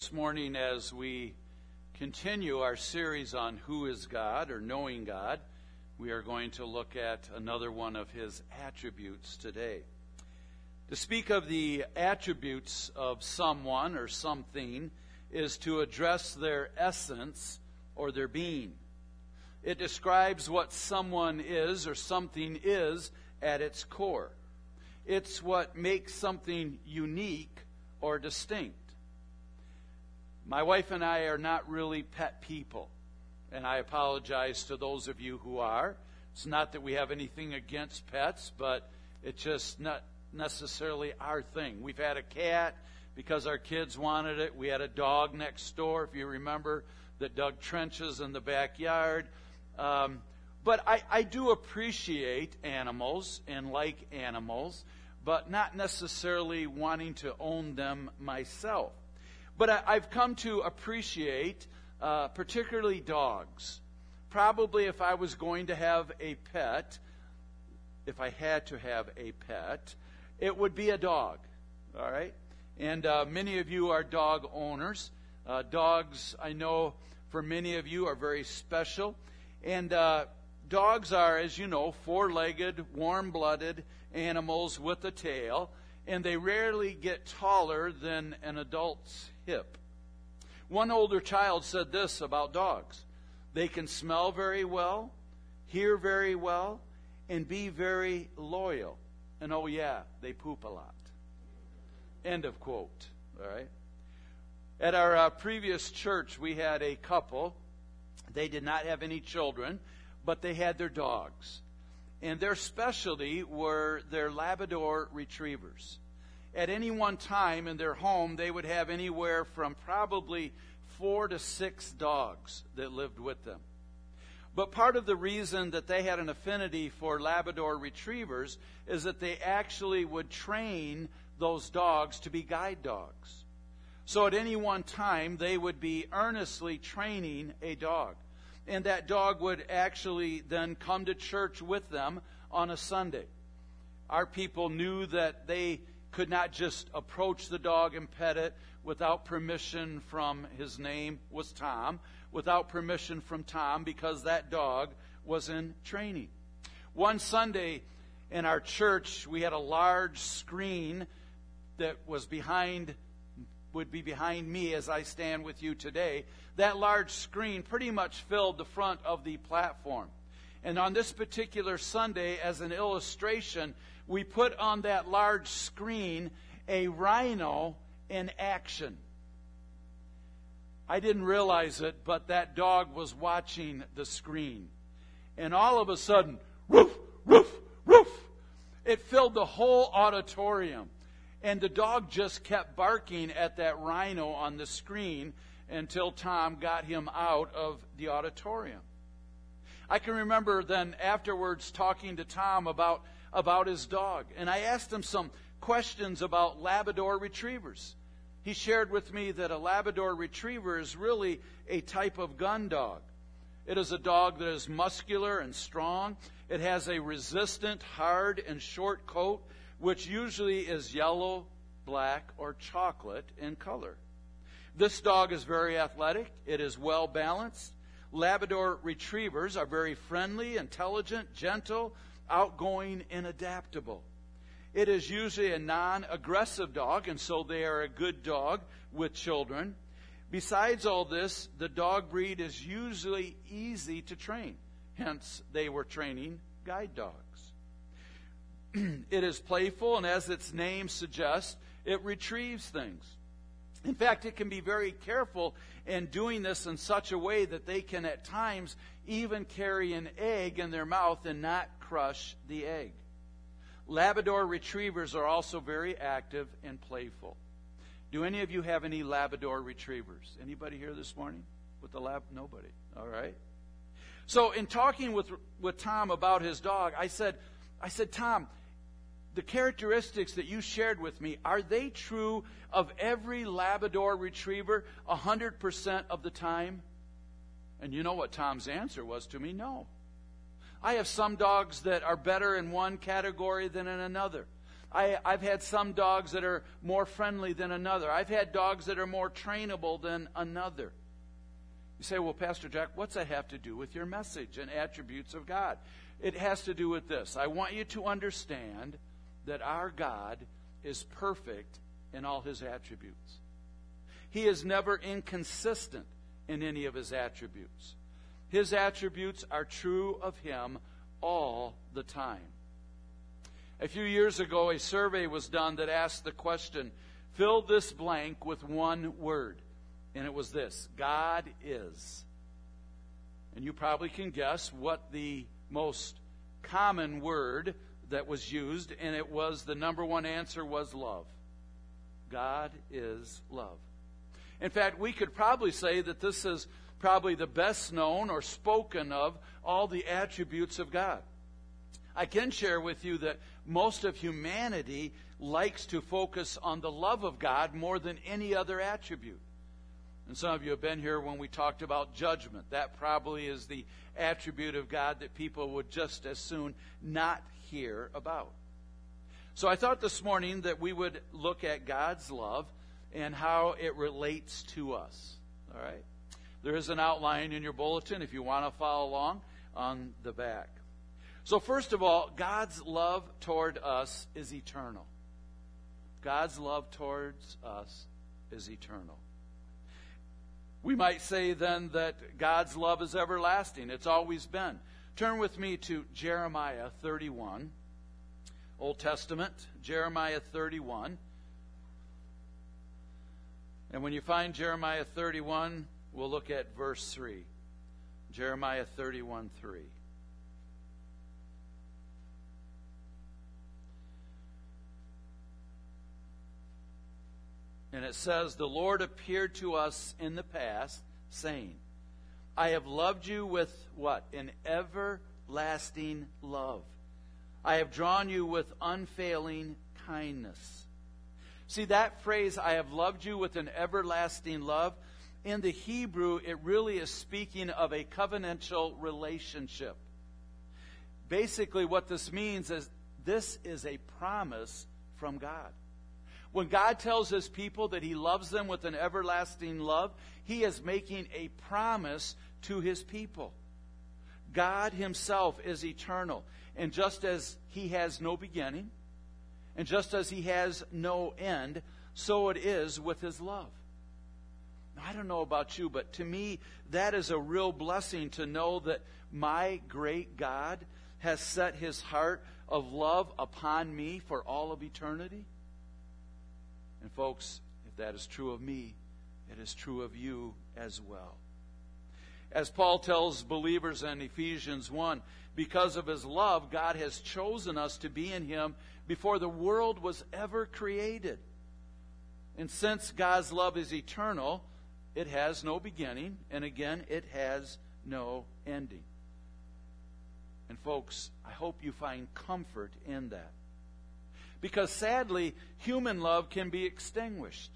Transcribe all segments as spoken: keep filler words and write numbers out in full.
this morning, as we continue our series on Who is God, or Knowing God, we are going to look at another one of His attributes today. To speak of the attributes of someone or something is to address their essence or their being. It describes what someone is or something is at its core. It's what makes something unique or distinct. My wife and I are not really pet people, and I apologize to those of you who are. It's not that we have anything against pets, but it's just not necessarily our thing. We've had a cat because our kids wanted it. We had a dog next door, if you remember, that dug trenches in the backyard. Um, but I, I do appreciate animals and like animals, but not necessarily wanting to own them myself. But I, I've come to appreciate uh, particularly dogs. Probably if I was going to have a pet, if I had to have a pet, it would be a dog. All right? And uh, many of you are dog owners. Uh, dogs, I know for many of you, are very special. And uh, dogs are, as you know, four-legged, warm-blooded animals with a tail, and they rarely get taller than an adult's hip. One older child said this about dogs: they can smell very well, hear very well, and be very loyal. And oh yeah, they poop a lot. End of quote. All right. At our uh, previous church, we had a couple. They did not have any children, but they had their dogs. And their specialty were their Labrador retrievers. At any one time in their home, they would have anywhere from probably four to six dogs that lived with them. But part of the reason that they had an affinity for Labrador retrievers is that they actually would train those dogs to be guide dogs. So at any one time, they would be earnestly training a dog. And that dog would actually then come to church with them on a Sunday. Our people knew that they could not just approach the dog and pet it without permission from, his name was Tom, without permission from Tom, because that dog was in training. One Sunday in our church, we had a large screen that was behind, would be behind me as I stand with you today. That large screen pretty much filled the front of the platform. And on this particular Sunday, as an illustration, we put on that large screen a rhino in action. I didn't realize it, but that dog was watching the screen. And all of a sudden, woof, woof, woof, it filled the whole auditorium. And the dog just kept barking at that rhino on the screen until Tom got him out of the auditorium. I can remember then afterwards talking to Tom about, about his dog. And I asked him some questions about Labrador retrievers. He shared with me that a Labrador retriever is really a type of gun dog. It is a dog that is muscular and strong. It has a resistant, hard, and short coat, which usually is yellow, black, or chocolate in color. This dog is very athletic. It is well balanced. Labrador retrievers are very friendly, intelligent, gentle, outgoing, and adaptable. It is usually a non-aggressive dog, and so they are a good dog with children. Besides all this, the dog breed is usually easy to train. Hence, they were training guide dogs. It is playful, and as its name suggests, it retrieves things. In fact, it can be very careful in doing this in such a way that they can at times even carry an egg in their mouth and not crush the egg. Labrador retrievers are also very active and playful. Do any of you have any Labrador retrievers? Anybody here this morning with the lab? Nobody. All right. So in talking with with Tom about his dog, I said, I said, Tom, the characteristics that you shared with me, are they true of every Labrador retriever one hundred percent of the time? And you know what Tom's answer was to me? No. I have some dogs that are better in one category than in another. I, I've had some dogs that are more friendly than another. I've had dogs that are more trainable than another. You say, well, Pastor Jack, what's that have to do with your message and attributes of God? It has to do with this. I want you to understand that our God is perfect in all his attributes. He is never inconsistent in any of his attributes. His attributes are true of him all the time. A few years ago, a survey was done that asked the question, fill this blank with one word. And it was this: God is. And you probably can guess what the most common word that was used, and it was, the number one answer was love. God is love. In fact, we could probably say that this is probably the best known or spoken of all the attributes of God. I can share with you that most of humanity likes to focus on the love of God more than any other attribute. And some of you have been here when we talked about judgment. That probably is the attribute of God that people would just as soon not hear about. So I thought this morning that we would look at God's love and how it relates to us. All right? There is an outline in your bulletin if you want to follow along on the back. So first of all, God's love toward us is eternal. God's love towards us is eternal. We might say then that God's love is everlasting. It's always been. Turn with me to Jeremiah thirty-one, Old Testament, Jeremiah thirty-one. And when you find Jeremiah thirty-one, we'll look at verse three. Jeremiah thirty-one, three. And it says, the Lord appeared to us in the past, saying, I have loved you with what? An everlasting love. I have drawn you with unfailing kindness. See, that phrase, I have loved you with an everlasting love, in the Hebrew, it really is speaking of a covenantal relationship. Basically, what this means is this is a promise from God. When God tells his people that he loves them with an everlasting love, he is making a promise to his people. God himself is eternal. And just as he has no beginning, and just as he has no end, so it is with his love. Now, I don't know about you, but to me, that is a real blessing to know that my great God has set his heart of love upon me for all of eternity. And folks, if that is true of me, it is true of you as well. As Paul tells believers in Ephesians one, because of his love, God has chosen us to be in him before the world was ever created. And since God's love is eternal, it has no beginning, and again, it has no ending. And folks, I hope you find comfort in that. Because sadly, human love can be extinguished.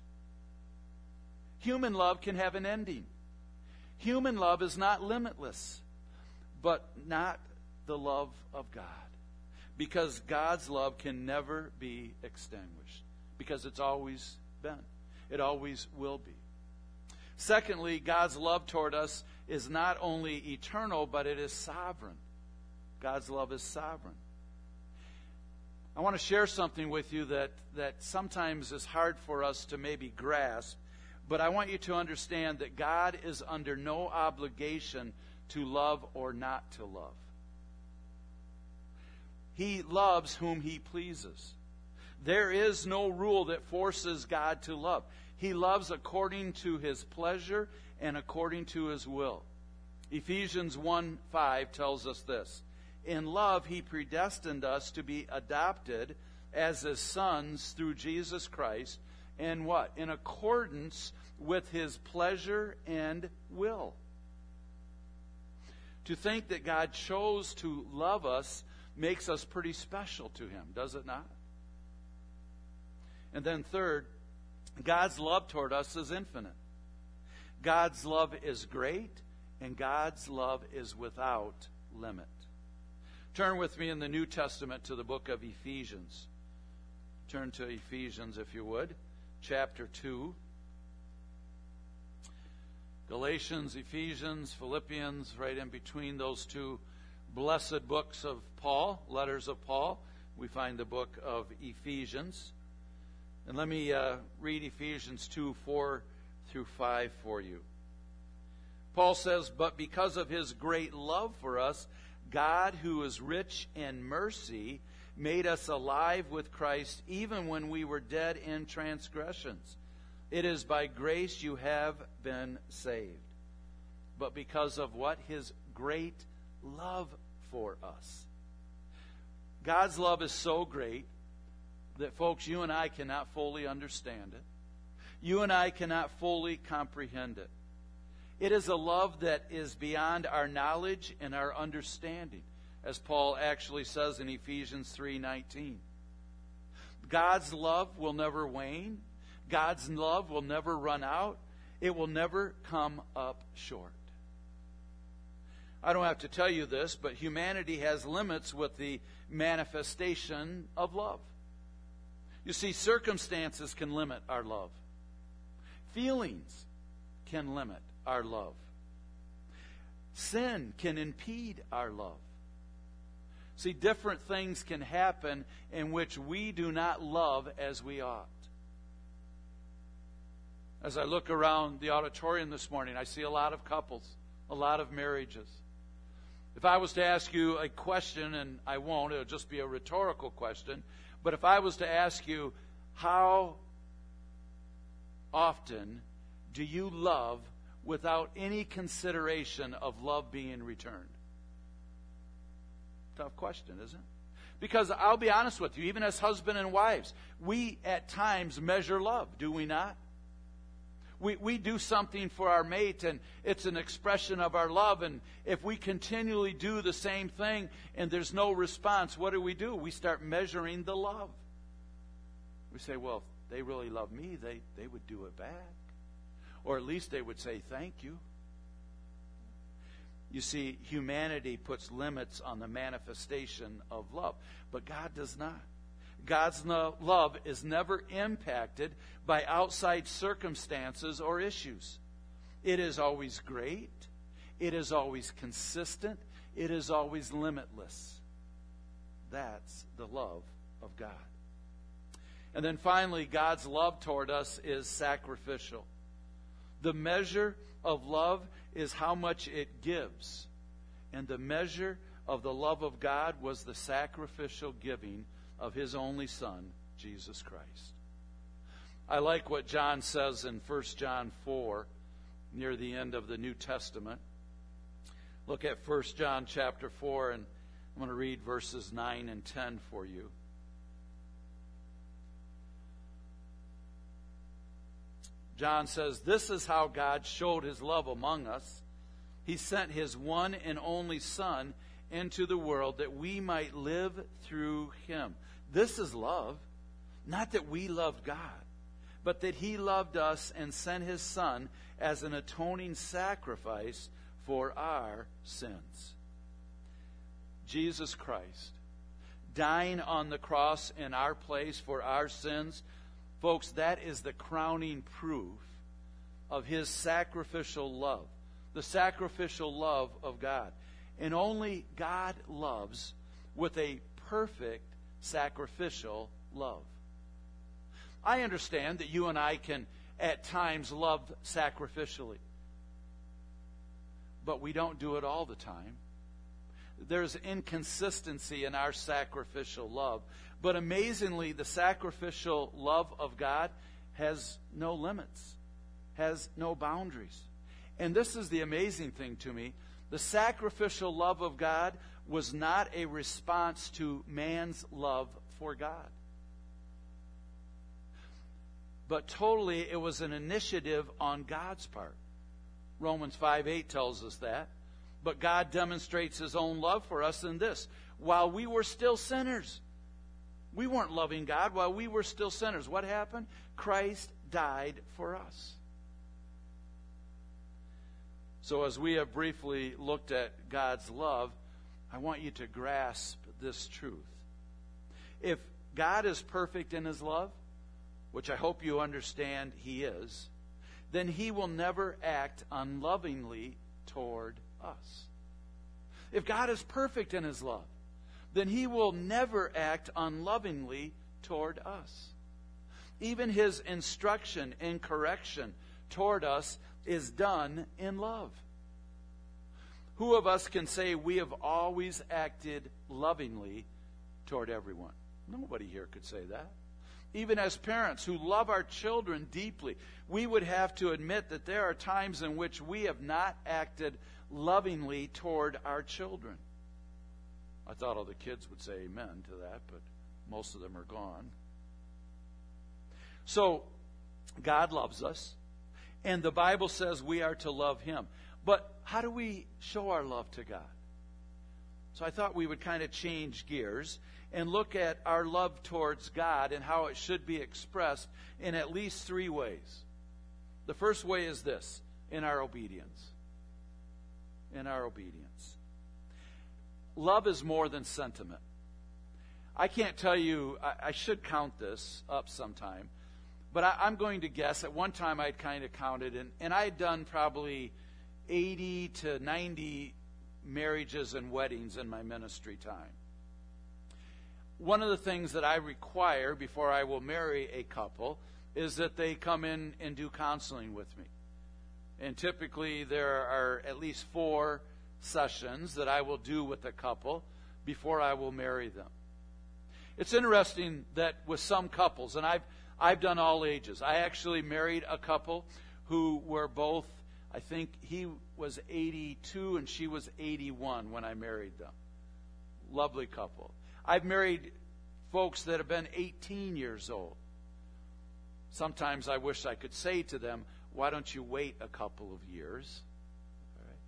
Human love can have an ending. Human love is not limitless, but not the love of God. Because God's love can never be extinguished. Because it's always been. It always will be. Secondly, God's love toward us is not only eternal, but it is sovereign. God's love is sovereign. I want to share something with you that, that sometimes is hard for us to maybe grasp, but I want you to understand that God is under no obligation to love or not to love. He loves whom he pleases. There is no rule that forces God to love. He loves according to his pleasure and according to his will. Ephesians one five tells us this. In love, he predestined us to be adopted as his sons through Jesus Christ. And what? In accordance with his pleasure and will. To think that God chose to love us makes us pretty special to him, does it not? And then third, God's love toward us is infinite. God's love is great, and God's love is without limit. Turn with me in the New Testament to the book of Ephesians. Turn to Ephesians, if you would, chapter two. Galatians, Ephesians, Philippians, right in between those two blessed books of Paul, letters of Paul, we find the book of Ephesians. And let me uh, read Ephesians two, four through five for you. Paul says, "But because of his great love for us, God, who is rich in mercy, made us alive with Christ even when we were dead in transgressions. It is by grace you have been saved." But because of what? His great love for us. God's love is so great that, folks, you and I cannot fully understand it. You and I cannot fully comprehend it. It is a love that is beyond our knowledge and our understanding, as Paul actually says in Ephesians three nineteen. God's love will never wane. God's love will never run out. It will never come up short. I don't have to tell you this, but humanity has limits with the manifestation of love. You see, circumstances can limit our love. Feelings can limit our love. Sin can impede our love. See, different things can happen in which we do not love as we ought. As I look around the auditorium this morning, I see a lot of couples, a lot of marriages. If I was to ask you a question, and I won't, it'll just be a rhetorical question, but if I was to ask you, how often do you love without any consideration of love being returned? Tough question, isn't it? Because I'll be honest with you, even as husband and wives, we at times measure love, do we not? We we do something for our mate, and it's an expression of our love. And if we continually do the same thing and there's no response, what do we do? We start measuring the love. We say, well, if they really love me, they, they would do it back. Or at least they would say thank you. You see, humanity puts limits on the manifestation of love, but God does not. God's no, love is never impacted by outside circumstances or issues. It is always great. It is always consistent. It is always limitless. That's the love of God. And then finally, God's love toward us is sacrificial. The measure of love is how much it gives. And the measure of the love of God was the sacrificial giving of his only Son, Jesus Christ. I like what John says in First John four, near the end of the New Testament. Look at First John chapter four, and I'm going to read verses nine and ten for you. John says, "This is how God showed his love among us. He sent his one and only Son into the world that we might live through him." This is love. Not that we loved God, but that he loved us and sent his Son as an atoning sacrifice for our sins. Jesus Christ, dying on the cross in our place for our sins, folks, that is the crowning proof of his sacrificial love, the sacrificial love of God. And only God loves with a perfect sacrificial love. I understand that you and I can at times love sacrificially, but we don't do it all the time. There's inconsistency in our sacrificial love. But amazingly, the sacrificial love of God has no limits, has no boundaries. And this is the amazing thing to me. The sacrificial love of God was not a response to man's love for God, but totally it was an initiative on God's part. Romans five eight tells us that. But God demonstrates his own love for us in this: while we were still sinners, we weren't loving God while we were still sinners. What happened? Christ died for us. So as we have briefly looked at God's love, I want you to grasp this truth. If God is perfect in his love, which I hope you understand he is, then he will never act unlovingly toward us. If God is perfect in his love, then he will never act unlovingly toward us. Even his instruction and correction toward us is done in love. Who of us can say we have always acted lovingly toward everyone? Nobody here could say that. Even as parents who love our children deeply, we would have to admit that there are times in which we have not acted lovingly toward our children. I thought all the kids would say amen to that, but most of them are gone. So, God loves us, and the Bible says we are to love him. But how do we show our love to God? So I thought we would kind of change gears and look at our love towards God and how it should be expressed in at least three ways. The first way is this: in our obedience. In our obedience. Love is more than sentiment. I can't tell you, I, I should count this up sometime, but I, I'm going to guess at one time I'd kind of counted, and, and I had done probably eighty to ninety marriages and weddings in my ministry time. One of the things that I require before I will marry a couple is that they come in and do counseling with me. And typically there are at least four sessions that I will do with a couple before I will marry them. It's interesting that with some couples, and I've I've done all ages. I actually married a couple who were both, I think he was eighty-two and she was eighty-one when I married them. Lovely couple. I've married folks that have been eighteen years old. Sometimes I wish I could say to them, why don't you wait a couple of years? All right.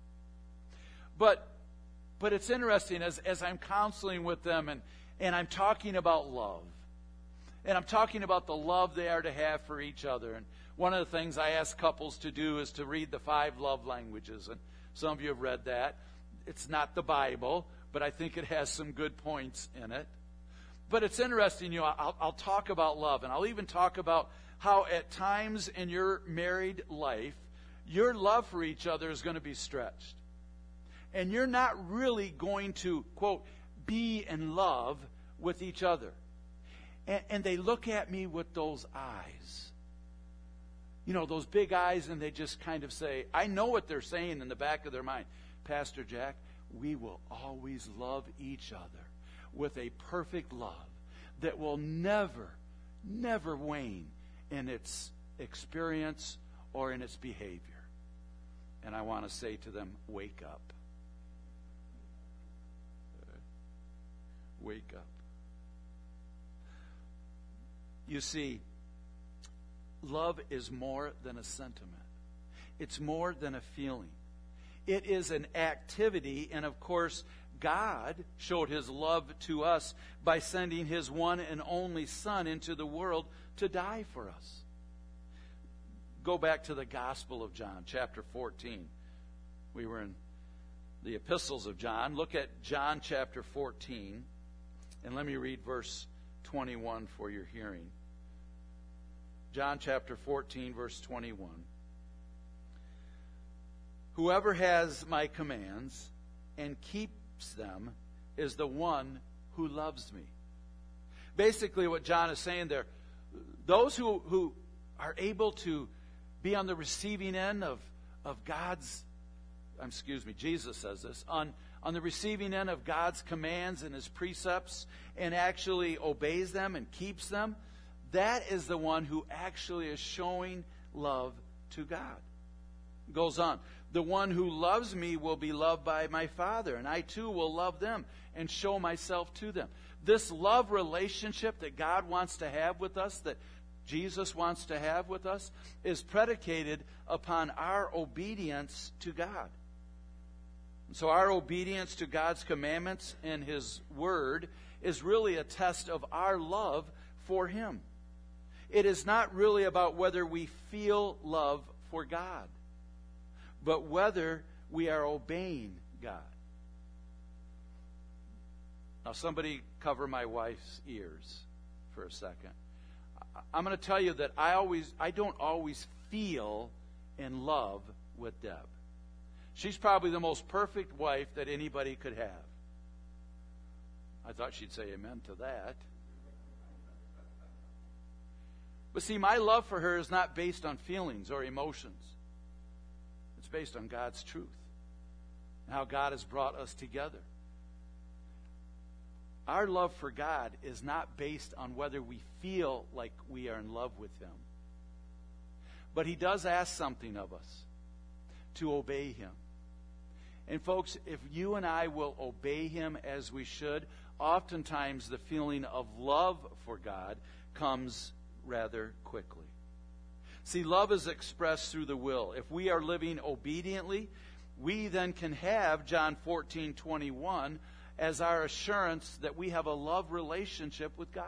But but it's interesting as, as I'm counseling with them and, and I'm talking about love. And I'm talking about the love they are to have for each other. And one of the things I ask couples to do is to read the five love languages. And some of you have read that. It's not the Bible, but I think it has some good points in it. But it's interesting, you know, I'll, I'll talk about love, and I'll even talk about how at times in your married life, your love for each other is going to be stretched. And you're not really going to, quote, be in love with each other. And, and they look at me with those eyes. You know, those big eyes, and they just kind of say, I know what they're saying in the back of their mind. Pastor Jack, we will always love each other with a perfect love that will never, never wane in its experience or in its behavior. And I want to say to them, wake up. Wake up. You see, love is more than a sentiment. It's more than a feeling. It is an activity, and of course, God showed his love to us by sending his one and only Son into the world to die for us. Go back to the Gospel of John, chapter fourteen. We were in the epistles of John. Look at John chapter fourteen, and let me read verse twenty-one for your hearing. John chapter fourteen, verse twenty-one. Whoever has my commands and keeps them is the one who loves me. Basically what John is saying there, those who, who are able to be on the receiving end of, of God's, um, excuse me, Jesus says this, on, on the receiving end of God's commands and his precepts and actually obeys them and keeps them, that is the one who actually is showing love to God. Goes on. The one who loves me will be loved by my Father, and I too will love them and show myself to them. This love relationship that God wants to have with us, that Jesus wants to have with us, is predicated upon our obedience to God. So our obedience to God's commandments and his word is really a test of our love for him. It is not really about whether we feel love for God, but whether we are obeying God. Now, somebody cover my wife's ears for a second. I'm going to tell you that I always, I don't always feel in love with Deb. She's probably the most perfect wife that anybody could have. I thought she'd say amen to that. But see, my love for her is not based on feelings or emotions. It's based on God's truth and how God has brought us together. Our love for God is not based on whether we feel like we are in love with Him. But He does ask something of us, to obey Him. And folks, if you and I will obey Him as we should, oftentimes the feeling of love for God comes rather quickly. See, love is expressed through the will. If we are living obediently, we then can have John fourteen twenty-one as our assurance that we have a love relationship with God.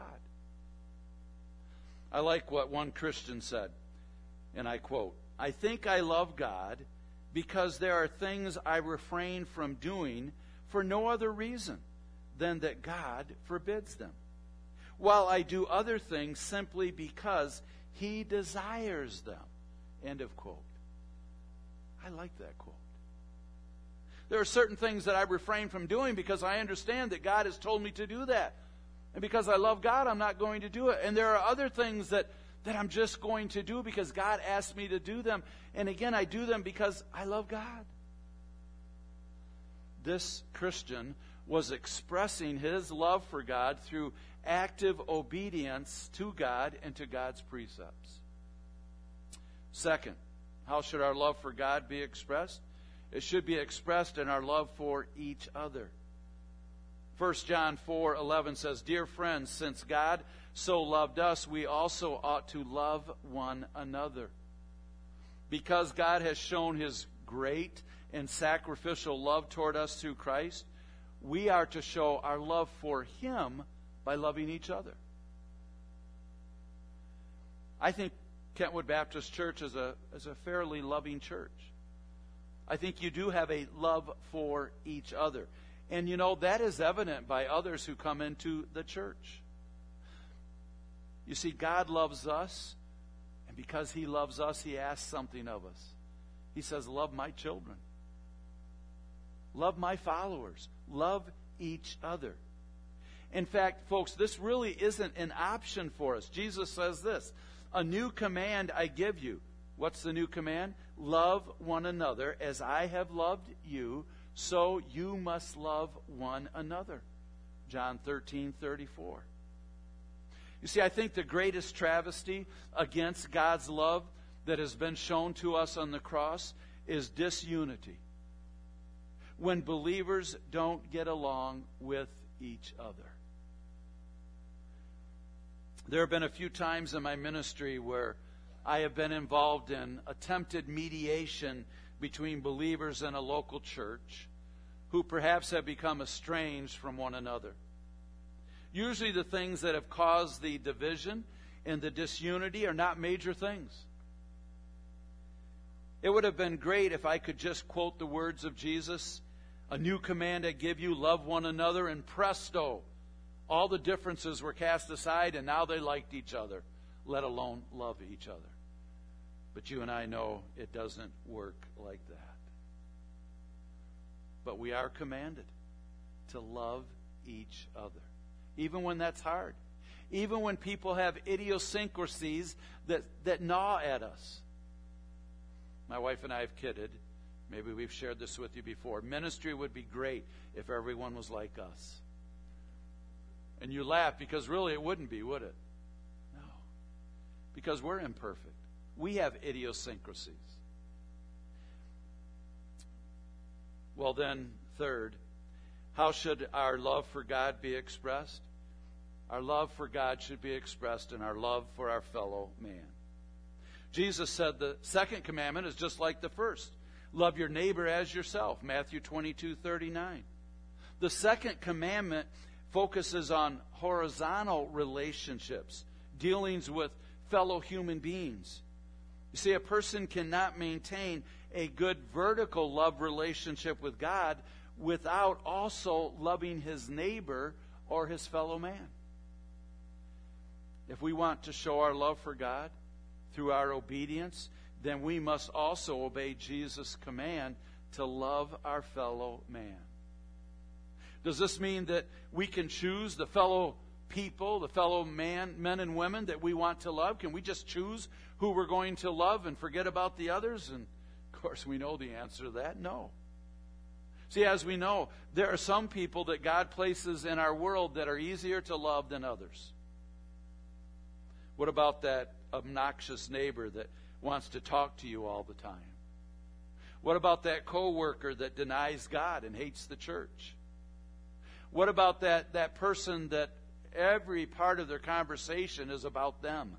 I like what one Christian said, and I quote, "I think I love God because there are things I refrain from doing for no other reason than that God forbids them, while I do other things simply because He desires them." End of quote. I like that quote. There are certain things that I refrain from doing because I understand that God has told me to do that. And because I love God, I'm not going to do it. And there are other things that, that I'm just going to do because God asked me to do them. And again, I do them because I love God. This Christian was expressing his love for God through active obedience to God and to God's precepts. Second, how should our love for God be expressed? It should be expressed in our love for each other. First John four eleven says, "Dear friends, since God so loved us, we also ought to love one another. Because God has shown His great and sacrificial love toward us through Christ, we are to show our love for Him by loving each other." I think Kentwood Baptist Church is a, is a fairly loving church. I think you do have a love for each other. And you know, that is evident by others who come into the church. You see, God loves us, and because He loves us, He asks something of us. He says, love my children. Love my followers. Love each other. In fact, folks, this really isn't an option for us. Jesus says this, "A new command I give you." What's the new command? "Love one another as I have loved you, so you must love one another." John thirteen thirty-four. You see, I think the greatest travesty against God's love that has been shown to us on the cross is disunity. When believers don't get along with each other. There have been a few times in my ministry where I have been involved in attempted mediation between believers in a local church who perhaps have become estranged from one another. Usually the things that have caused the division and the disunity are not major things. It would have been great if I could just quote the words of Jesus, "A new command I give you, love one another," and presto, all the differences were cast aside and now they liked each other, let alone love each other. But you and I know it doesn't work like that. But we are commanded to love each other, even when that's hard, even when people have idiosyncrasies that, that gnaw at us. My wife and I have kidded, maybe we've shared this with you before, ministry would be great if everyone was like us. And you laugh because really it wouldn't be, would it? No. Because we're imperfect. We have idiosyncrasies. Well then, third, how should our love for God be expressed? Our love for God should be expressed in our love for our fellow man. Jesus said the second commandment is just like the first. Love your neighbor as yourself, Matthew twenty-two thirty-nine. The second commandment focuses on horizontal relationships, dealings with fellow human beings. You see, a person cannot maintain a good vertical love relationship with God without also loving his neighbor or his fellow man. If we want to show our love for God through our obedience, then we must also obey Jesus' command to love our fellow man. Does this mean that we can choose the fellow people, the fellow man, men and women that we want to love? Can we just choose who we're going to love and forget about the others? And of course we know the answer to that, no. See, as we know, there are some people that God places in our world that are easier to love than others. What about that obnoxious neighbor that wants to talk to you all the time? What about that coworker that denies God and hates the church? What about that, that person that every part of their conversation is about them?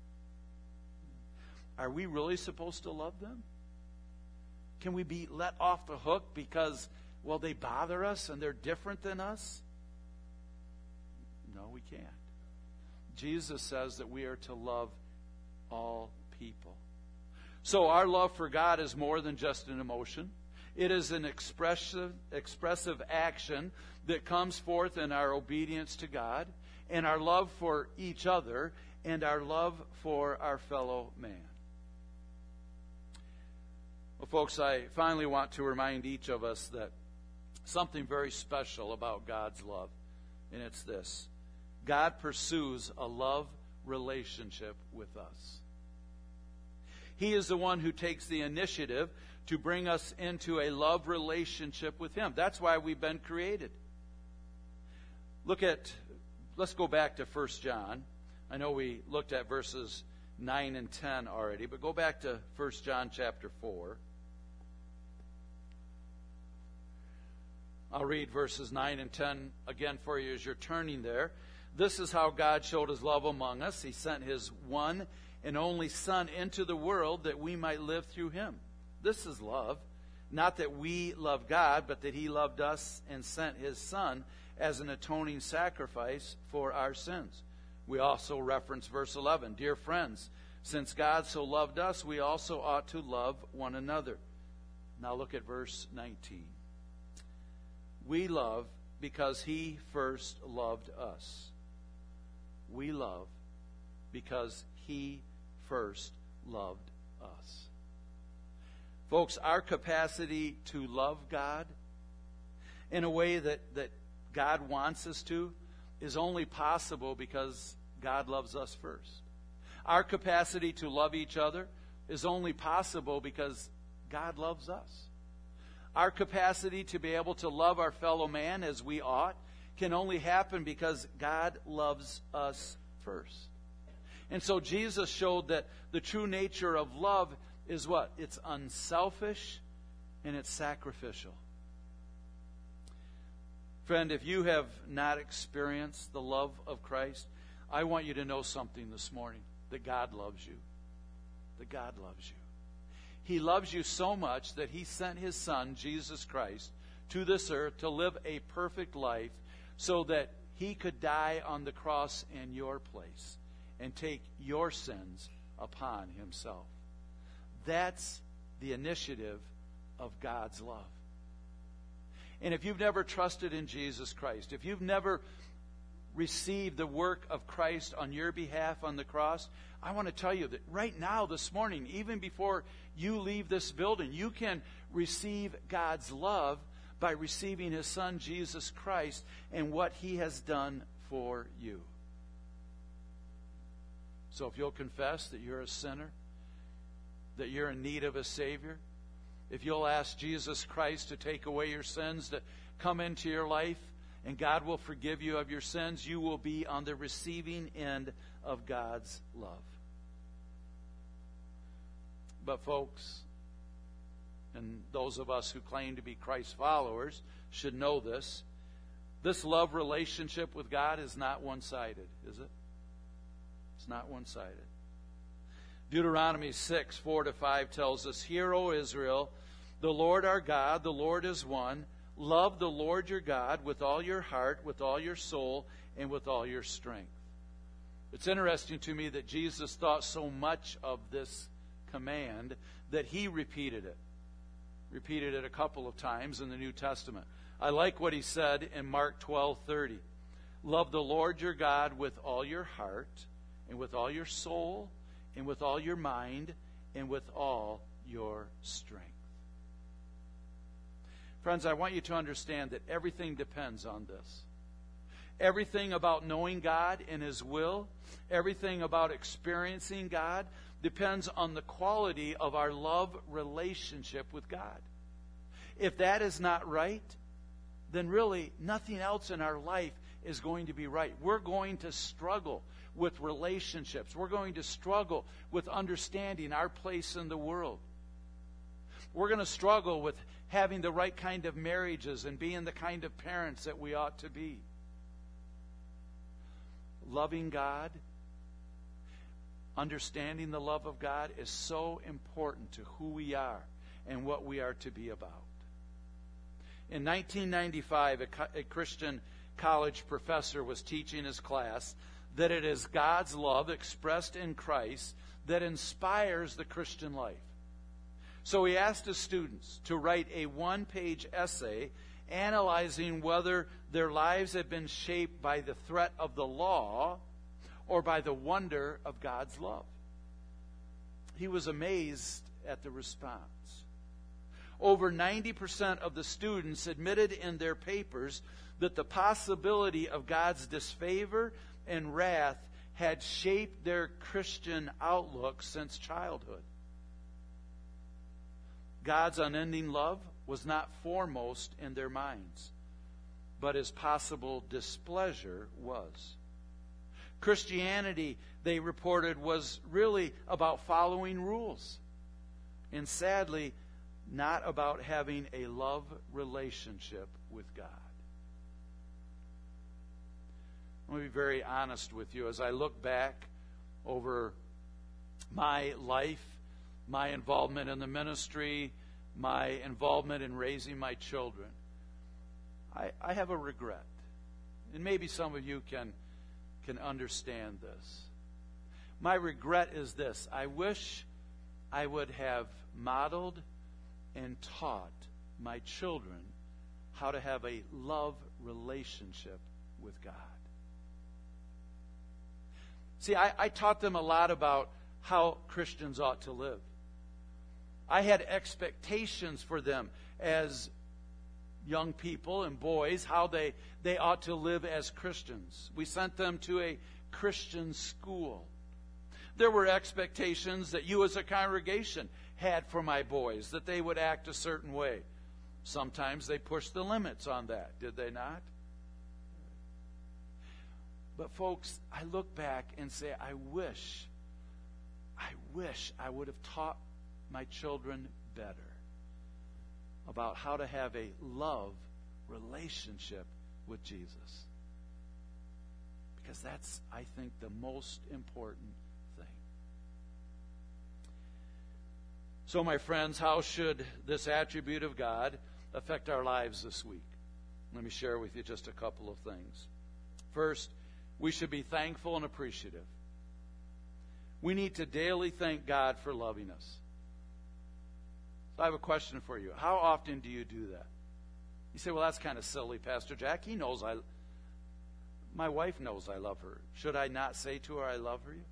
Are we really supposed to love them? Can we be let off the hook because, well, they bother us and they're different than us? No, we can't. Jesus says that we are to love all people. So our love for God is more than just an emotion. It is an expressive, expressive action that comes forth in our obedience to God and our love for each other and our love for our fellow man. Well, folks, I finally want to remind each of us that something very special about God's love, and it's this. God pursues a love relationship with us. He is the one who takes the initiative to bring us into a love relationship with Him. That's why we've been created. Look at, let's go back to First John. I know we looked at verses nine and ten already, but go back to First John chapter four. I'll read verses nine and ten again for you as you're turning there. This is how God showed His love among us. He sent His one and only Son into the world that we might live through Him. This is love. Not that we love God, but that He loved us and sent His Son as an atoning sacrifice for our sins. We also reference verse eleven. Dear friends, since God so loved us, we also ought to love one another. Now look at verse nineteen. We love because He first loved us. We love because He first loved us. Folks, our capacity to love God in a way that, that God wants us to is only possible because God loves us first. Our capacity to love each other is only possible because God loves us. Our capacity to be able to love our fellow man as we ought can only happen because God loves us first. And so Jesus showed that the true nature of love is what? It's unselfish and it's sacrificial. Friend, if you have not experienced the love of Christ, I want you to know something this morning, that God loves you. That God loves you. He loves you so much that He sent His Son, Jesus Christ, to this earth to live a perfect life so that He could die on the cross in your place and take your sins upon Himself. That's the initiative of God's love. And if you've never trusted in Jesus Christ, if you've never received the work of Christ on your behalf on the cross, I want to tell you that right now, this morning, even before you leave this building, you can receive God's love by receiving His Son, Jesus Christ, and what He has done for you. So if you'll confess that you're a sinner, that you're in need of a Savior, if you'll ask Jesus Christ to take away your sins, to come into your life, and God will forgive you of your sins, you will be on the receiving end of God's love. But folks, and those of us who claim to be Christ followers should know this, this love relationship with God is not one-sided, is it? It's not one-sided. Deuteronomy six, four to five tells us, Hear, O Israel, the Lord our God, the Lord is one. Love the Lord your God with all your heart, with all your soul, and with all your strength. It's interesting to me that Jesus thought so much of this command that He repeated it. Repeated it a couple of times in the New Testament. I like what He said in Mark twelve thirty. Love the Lord your God with all your heart, and with all your soul, and with all your mind, and with all your strength. Friends, I want you to understand that everything depends on this. Everything about knowing God and His will, everything about experiencing God, depends on the quality of our love relationship with God. If that is not right, then really nothing else in our life is going to be right. We're going to struggle with relationships. We're going to struggle with understanding our place in the world. We're going to struggle with having the right kind of marriages and being the kind of parents that we ought to be. Loving God, understanding the love of God is so important to who we are and what we are to be about. In nineteen ninety-five, a, a Christian college professor was teaching his class that it is God's love expressed in Christ that inspires the Christian life. So he asked his students to write a one-page essay analyzing whether their lives had been shaped by the threat of the law or by the wonder of God's love. He was amazed at the response. Over ninety percent of the students admitted in their papers that the possibility of God's disfavor and wrath had shaped their Christian outlook since childhood. God's unending love was not foremost in their minds, but His possible displeasure was. Christianity, they reported, was really about following rules, and sadly, not about having a love relationship with God. I'm going to be very honest with you. As I look back over my life, my involvement in the ministry, my involvement in raising my children, I, I have a regret. And maybe some of you can, can understand this. My regret is this. I wish I would have modeled and taught my children how to have a love relationship with God. See, I, I taught them a lot about how Christians ought to live. I had expectations for them as young people and boys, how they, they ought to live as Christians. We sent them to a Christian school. There were expectations that you as a congregation had for my boys, that they would act a certain way. Sometimes they pushed the limits on that, did they not? But folks, I look back and say, I wish, I wish I would have taught my children better about how to have a love relationship with Jesus. Because that's, I think, the most important thing. So, my friends, how should this attribute of God affect our lives this week? Let me share with you just a couple of things. First, we should be thankful and appreciative. We need to daily thank God for loving us. So I have a question for you. How often do you do that? You say, well, that's kind of silly, Pastor Jack. He knows I, my wife knows I love her. Should I not say to her, I love her?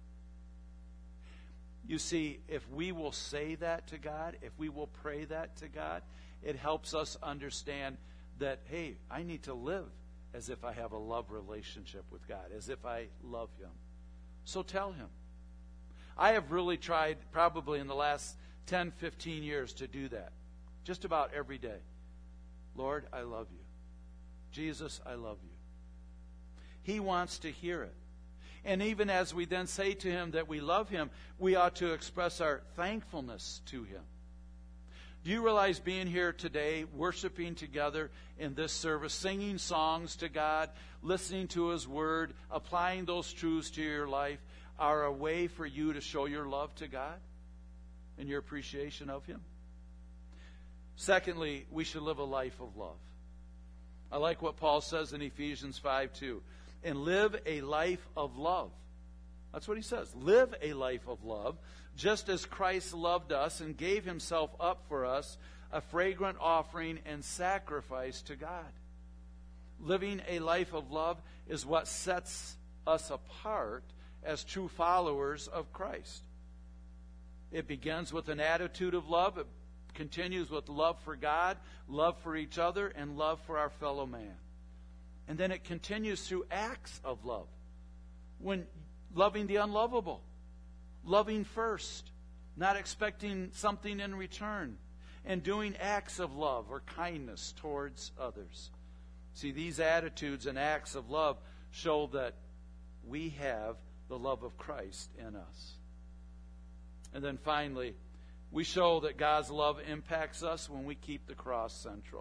You see, if we will say that to God, if we will pray that to God, it helps us understand that, hey, I need to live as if I have a love relationship with God, as if I love Him. So tell Him. I have really tried, probably in the last ten, fifteen years, to do that. Just about every day. Lord, I love you. Jesus, I love you. He wants to hear it. And even as we then say to Him that we love Him, we ought to express our thankfulness to Him. Do you realize being here today, worshiping together in this service, singing songs to God, listening to His Word, applying those truths to your life, are a way for you to show your love to God and your appreciation of Him? Secondly, we should live a life of love. I like what Paul says in Ephesians five two. And live a life of love. That's what he says. Live a life of love, just as Christ loved us and gave Himself up for us, a fragrant offering and sacrifice to God. Living a life of love is what sets us apart as true followers of Christ. It begins with an attitude of love. It continues with love for God, love for each other, and love for our fellow man. And then it continues through acts of love. When loving the unlovable, loving first, not expecting something in return, and doing acts of love or kindness towards others. See, these attitudes and acts of love show that we have the love of Christ in us. And then finally, we show that God's love impacts us when we keep the cross central.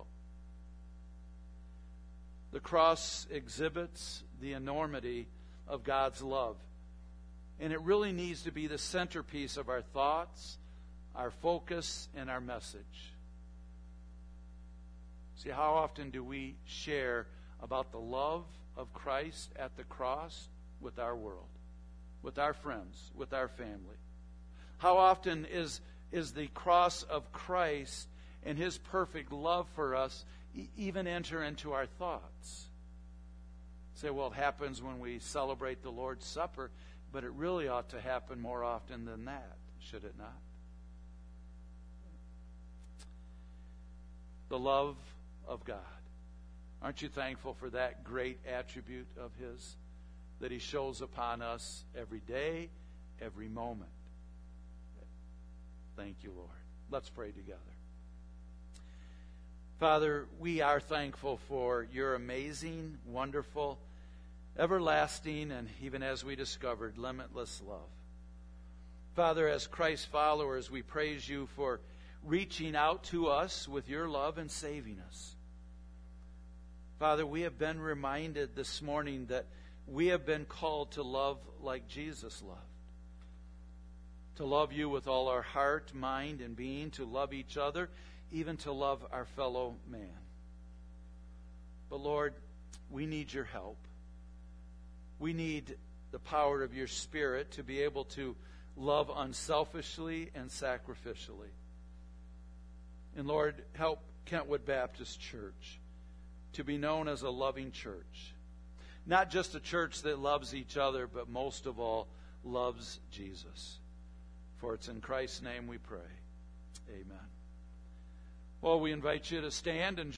The cross exhibits the enormity of God's love. And it really needs to be the centerpiece of our thoughts, our focus, and our message. See, how often do we share about the love of Christ at the cross with our world, with our friends, with our family? How often is, is the cross of Christ and His perfect love for us e- even enter into our thoughts? Say, well, it happens when we celebrate the Lord's Supper, but it really ought to happen more often than that, should it not? The love of God. Aren't you thankful for that great attribute of His that He shows upon us every day, every moment? Thank you, Lord. Let's pray together. Father, we are thankful for your amazing, wonderful, everlasting, and even as we discovered, limitless love. Father, as Christ's followers, we praise you for reaching out to us with your love and saving us. Father, we have been reminded this morning that we have been called to love like Jesus loved. To love you with all our heart, mind, and being, to love each other, even to love our fellow man. But Lord, we need your help. We need the power of your Spirit to be able to love unselfishly and sacrificially. And Lord, help Kentwood Baptist Church to be known as a loving church. Not just a church that loves each other, but most of all, loves Jesus. For it's in Christ's name we pray. Amen. Well, we invite you to stand and